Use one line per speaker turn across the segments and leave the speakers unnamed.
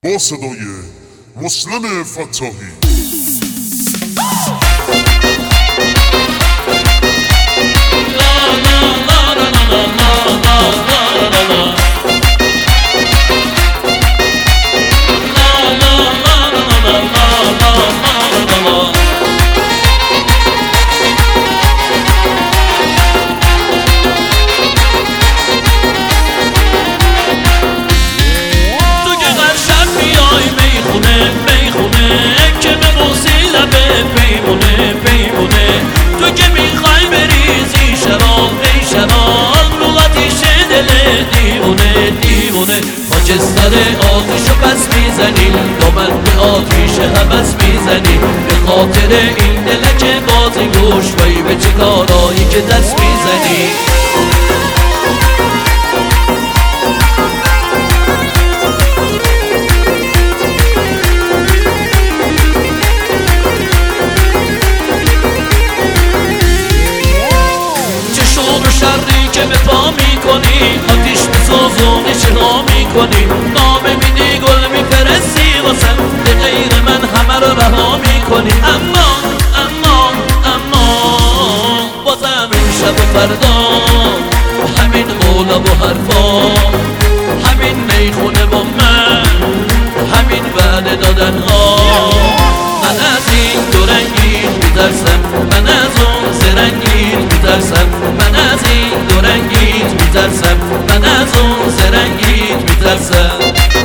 با صدای مسلم فتاحی.
تو که میخوای بریزی شراب ای شراب رو آتیش دل دیوونه خاکستر آتیشو پس میزنی دامن به آتیش هوس میزنی به خاطر این دل که بازی گوش وای به چه کارایی که دست میزنی شری که به پا میکنی آتیش میسوزونی چرا میکنی نامه میدی گل میفرستی واسم به غیر من همه رو رها میکنی اما بازم این شب و فردا همین قولا و حرفا همین میخونه با من همین وعده دادن ها من از این دو رنگین میترسم من از اون زرنگین میترسم من از این دو رنگین میترسم من از اون زرنگین میترسم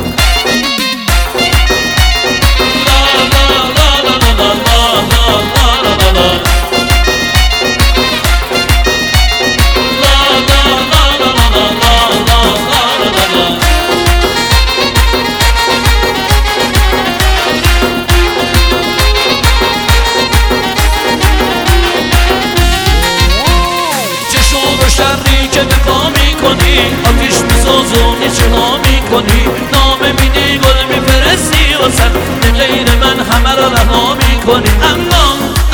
شری که به پا میکنی آتیش میسوزونی چرا میکنی نامه میدی گل میفرستی واسم به غیر من همه رو رها میکنی اما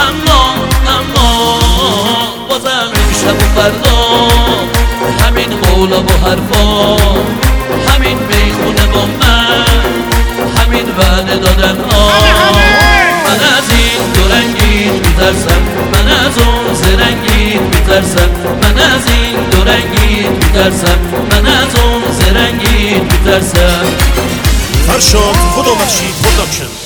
بازم این شب و فردا همین قولا و حرفا همین میخونه با من همین وعده دادن ها من از این دو رنگین میترسم من از اون زرنگین میترسم من از این دو رنگین میترسم من از اون زرنگین میترسم
فرشاد خدا بخشید پروداکشن